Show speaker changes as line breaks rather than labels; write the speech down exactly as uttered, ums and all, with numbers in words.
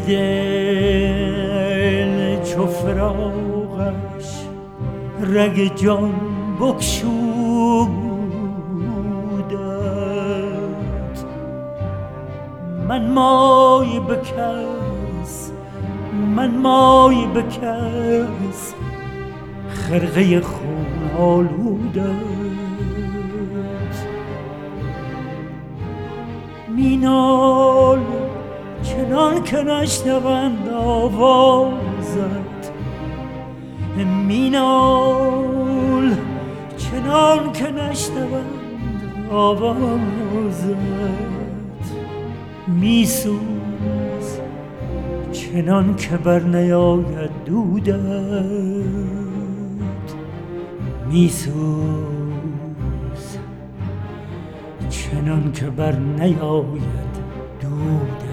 دل چو فراقش رگ جان بگشودت، من مای به کس من مای به کس خرقه خون آلودت. مینال چنان که نشنوند آوازت، مینال چنان که نشنوند آوازت. میسوز چنان که بر نیاید دودت، میسوز چنان که بر نیاید دودت.